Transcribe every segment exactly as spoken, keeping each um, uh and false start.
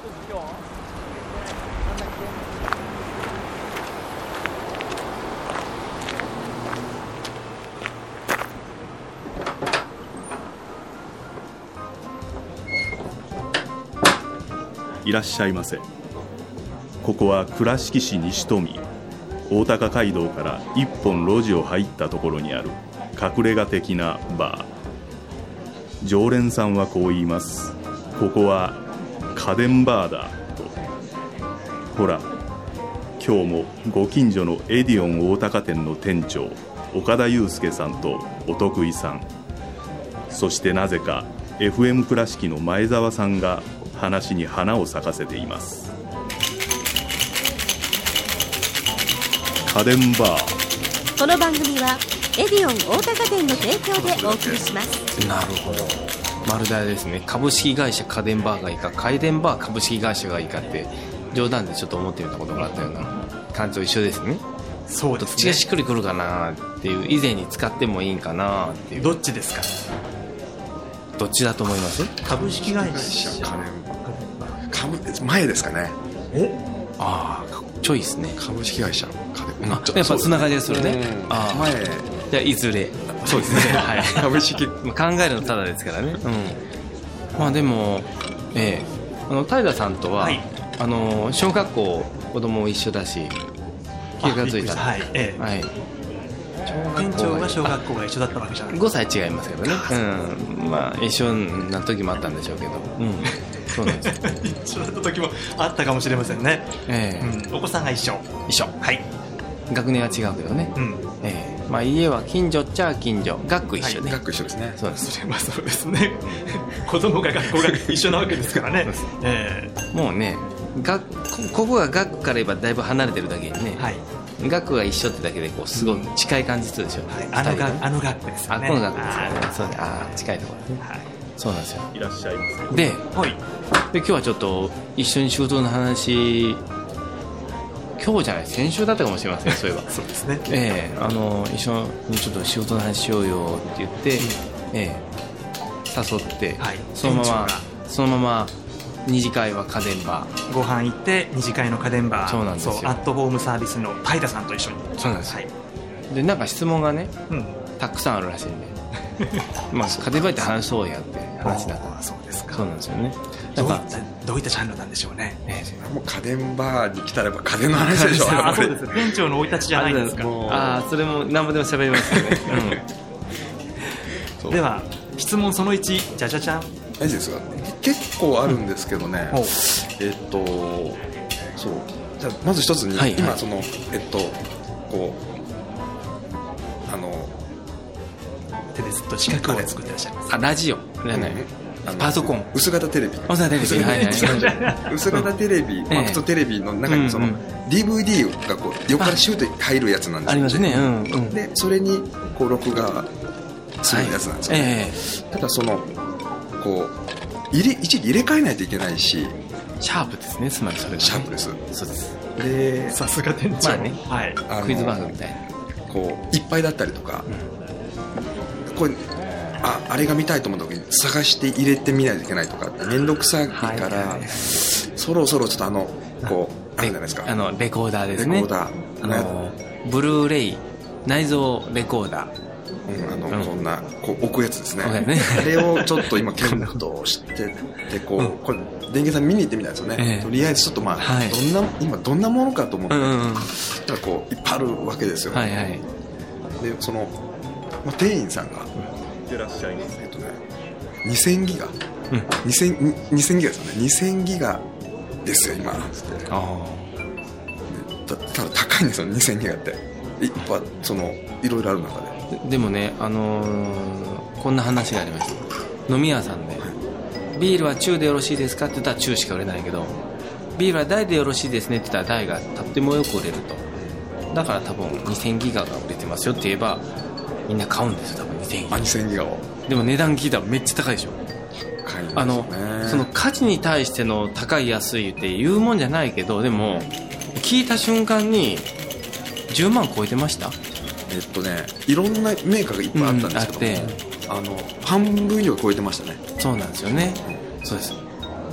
いらっしゃいませ。ここは倉敷市西富大高街道から一本路地を入ったところにある隠れ家的なバー。常連さんはこう言います。ここは家電バーだと。ほら、今日もご近所のエディオン大高店の店長岡田祐介さんとお得意さん、そしてなぜか エフエム 倉敷の前澤さんが話に花を咲かせています。家電バー。 この番組はエディオン大高店の提供でお送りします。 なるほど。まるであれですね、株式会社家電バーがいいか家電バー株式会社がいいかって冗談でちょっと思ってみたことがあったような感じと一緒ですね。 そうですね。 どっちがしっくりくるかなっていう、以前に使ってもいいんかなっていう。 どっちですか？ どっちだと思います？ 株式会社家電株前ですかね。 えああ、チョイスね。 株式会社家電、 あ、やっぱつながりですよね。ああ、 前じゃあいずれそうですね、はい、 株式考えるのただですからね、うん、まあでも、ええ、あの平さんとは、はい、あの小学校子供一緒だし気がついたら、 はい、ええ、はい、店長が小学校が一緒だったわけじゃない。 ごさい違いますけどね、うん、まあ一緒な時もあったんでしょうけど、うん、そうなんです一緒だった時もあったかもしれませんね、ええ、うん、お子さんが一緒一緒、 はい、 学年は違うけどね、うん、ええ、まあ、家は近所っちゃ近所、学区一緒ね、 はい、学区一緒ですね。 そうです、 まあ、そうですね子供が学校が一緒なわけですからねえー、 もうね、学ここが学区から言えばだいぶ離れてるだけにね、はい、学区が一緒ってだけでこうすごい近い感じするでしょ、はい、 あのがあの学区ですよね。 あ、この学区ですよね。そうね、ああ、近いところですね、はい、そうなんですよ。 いらっしゃいませ。 で、 はい、 で今日はちょっと一緒に仕事の話、今日じゃない、先週だったかもしれません、そういえばそうですね、 ええ、あの一緒にちょっと仕事の話しようよって言って、うん、ええ、誘って、はい、そのままそのまま二次会は家電バー、 ご飯行って二次会の家電バー、 そうなんですよ。 そう、アットホームサービスの平さんと一緒に。 そうなんです、はい、でなんか質問がね、うん、たくさんあるらしいんでまあ家電バーって話そうやって話だった。 そうですか。 そうなんですよね。 どういったどういったジャンルなんでしょうね。 ええ、もう家電バーに来たらば家電の話でしょあ、そうです。店長の生い立ちじゃないですか。 ああ、それも何もでも喋りますよね、 うん、では質問そのいち、じゃじゃじゃん。 大事ですよ。結構あるんですけどね、うん、えっとそうじゃあまず一つに、はいはい、今そのえっとこうあの手でずっと四角を作ってらっしゃいます。 あ、ラジオじゃない、うん、パソコン、 薄型テレビ、 薄型テレビ、はいはいはい、薄型テレビ、まあ、普通テレビの中にその、うんうん、ディーブイディー がこう横からシュート入るやつなんですよ。 ありますね、うんうん、 でそれにこう録画するやつなんですよ、ね、はい、えー、ただそのこう入れ一時入れ替えないといけないし、 シャープですね、つまりそれが、ね、 シャープです。 そうです。 でさすが店長、 まあね、はい、クイズ番組みたいなこういっぱいだったりとか、うん、これ あ, あれが見たいと思った時に探して入れてみないといけないとか面倒くさいから、はいはい、そろそろちょっとあのこうあるじゃないですか、 あのレコーダーですね、 レコーダー、 あのブルーレイ内蔵レコーダー、 うん、あの、うん、こんなこう置くやつですね、 ねあれをちょっと今検討しててこう、うん、これ電気屋さん見に行ってみたんですよね、ええ、とりあえずちょっとまあ、はい、どんな今どんなものかと思って、うんうんうん、こういっぱいあるわけですよ、 はいはい、 でその、まあ、店員さんが、 いらっしゃいます、 えっとね、にせんギガ、うん、にせん, にせんギガですよね、にせんギガですよ今つって、あたただ高いんですよにせんギガって、いっぱいそのいろいろある中で。 でもね、あのー、こんな話がありました。飲み屋さんで、はい、ビールは中でよろしいですかって言ったら中しか売れないけど、ビールは大でよろしいですねって言ったら大がとってもよく売れると。だから多分にせんギガが売れてますよって言えばみんな買うんですよ、多分にせんギガ。 あ、にせんギガを。 でも値段聞いたらめっちゃ高いでしょ。 高いですね。 あのその価値に対しての高い安いって言うもんじゃないけど、でも聞いた瞬間にじゅうまん超えてました。 えっとね、いろんなメーカーがいっぱいあったんですけども、うん、あの半分以上超えてましたね。 そうなんですよね、うん、そうです。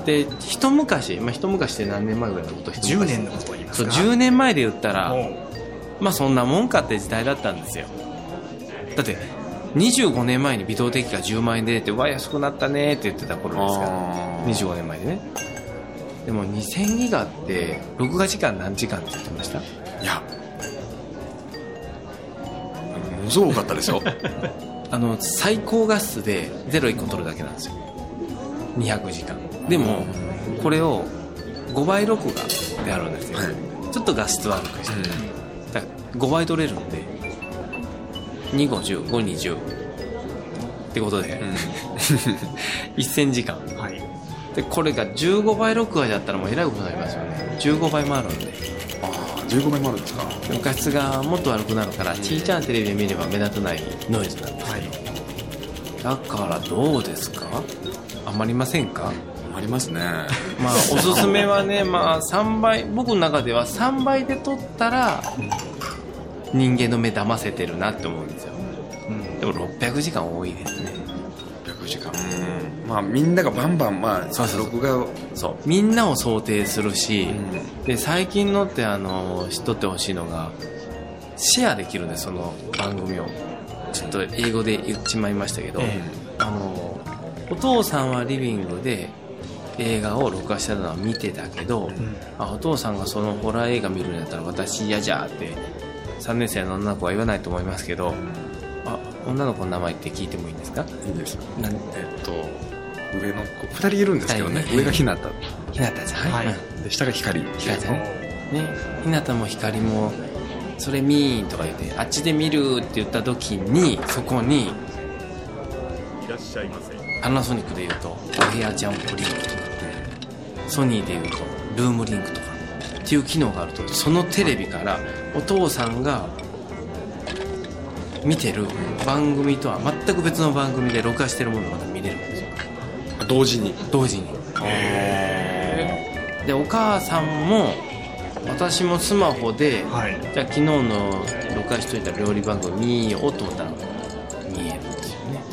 で一昔、まあ、一昔って何年前ぐらいのことじゅうねんのことを言いますか。 そうじゅうねんまえで言ったらまあそんなもんかって時代だったんですよ。だってにじゅうごねんまえに微動的がじゅうまんえんで出てわ安くなったねって言ってた頃ですからにじゅうごねんまえでね。でもにせんギガって録画時間何時間って言ってました？ いやものすごく多かったですよあの最高画質でゼロいっこ取るだけなんですよ。にひゃくじかんでもこれをごばい録画であるんですよ、はい、ちょっと画質悪くして、うん、だからごばい取れるんでにごじゅうごにじゅうってことで、うん、せんじかん、はい、でこれがじゅうごばい録画だったらもうえらいことになりますよね。じゅうごばいもあるんで。 ああじゅうごばいもあるんですか。 画質がもっと悪くなるから小さなテレビで見れば目立たないノイズなんです、はい、だからどうですか？余りませんか？ ありますね。 まあおすすめはね、まあさんばい、僕の中ではさんばいで撮ったら人間の目騙せてるなって思うんですよ、うん、でもろっぴゃくじかん多いですね。 ろっぴゃくじかん、うん、まあみんながバンバンまあそうそうそう録画をそうみんなを想定するし、うん、で最近のってあの知っとってほしいのがシェアできるんです。その番組をちょっと英語で言っちまいましたけど、えー、あのお父さんはリビングで映画を録画してたのは見てたけど、うん、あお父さんがそのホラー映画見るんやったら私嫌じゃってさんねん生の女の子は言わないと思いますけど、あ女の子の名前って聞いてもいいんですか？ いいです。 なんえっと上の子ふたりいるんですけどね、はい、上がひなたひなたちゃん、はい、 うん、で下が光ひなたねひなたも光もそれミーンとか言ってあっちで見るって言った時にそこにいらっしゃいませ。 パナソニックで言うとお部屋ジャンプリンクとか、ソニーで言うとルームリンクとかっていう機能があるとそのテレビからお父さんが見てる番組とは全く別の番組で録画してるものがまた見れるんですよ。 同時に同時に。へー。でお母さんも私もスマホで、はい、じゃあ昨日の録画しといた料理番組見ようと思ったら見えるんですよね。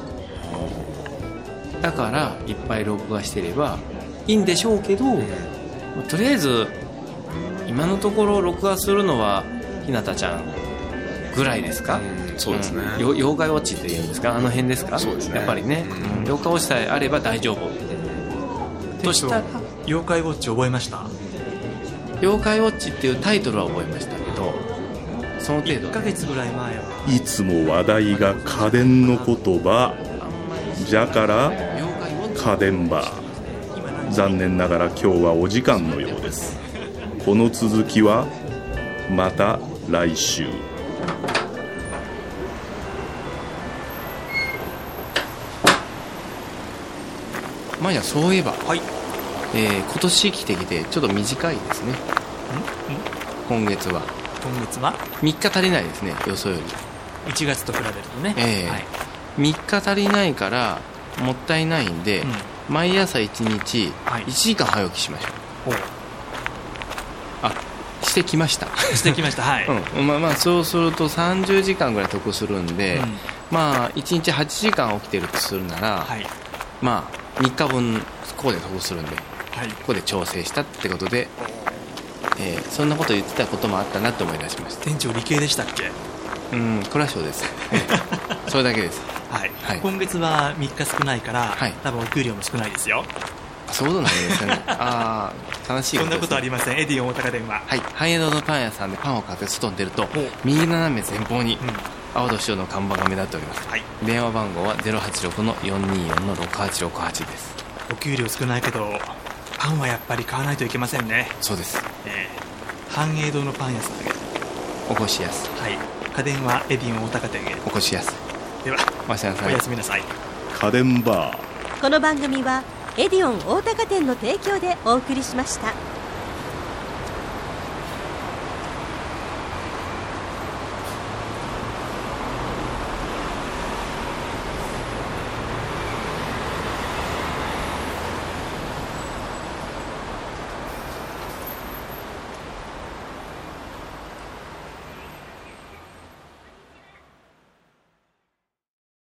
だからいっぱい録画してればいいんでしょうけど、うん、とりあえず今のところ録画するのはひなたちゃんぐらいですか、 うん、そうですね、 うん、妖怪ウォッチっていうんですか、あの辺ですか。 そうですね、 やっぱりね、うん、妖怪ウォッチさえあれば大丈夫、うん、としたら妖怪ウォッチ覚えました？ 妖怪ウォッチっていうタイトルは覚えましたけどその程度いっかげつぐらい前はいつも話題が家電の言葉じゃから家電バー。残念ながら今日はお時間のようです。この続きはまた来週。 まあじゃあそういえば、 はい、 えー、今年生きてきてちょっと短いですね。んん今月は今月はみっか足りないですね、予想より。 いちがつと比べるとね、 えーはい、みっか足りないからもったいないんで、うん、毎朝いちにちいちじかん早起きしましょう、はい、あしてきましたしてきましたはい、 うん、まあまあそうするとさんじゅうじかんぐらい得するんで、うん、まあいちにちはちじかん起きてるとするなら、はい、まあみっかぶんここで得するんで、はい、ここで調整したってことで、えー、そんなこと言ってたこともあったなと思い出しました。 店長理系でしたっけ？ うん、クラショーですそれだけです、 はいはい、今月はみっか少ないから、はい、多分お給料も少ないですよ。 そういうことなんですねああ悲しいことです、ね、 そんなことありません。エディオン大高電話、 はい、繁栄堂のパン屋さんでパンを買って外に出ると右斜め前方に、うん、青と塩の看板が目立っております、はい、電話番号は ゼロはちろくのよんにーよんのろくはちろくはち です。 お給料少ないけどパンはやっぱり買わないといけませんね。 そうです、 えー、繁栄堂のパン屋さんへお越しやす、 はい、家電はエディオン大高店へお越しやす。 ではおやすみなさい。 おやすみなさい。 家電バー。 この番組はエディオン大高店の提供でお送りしました。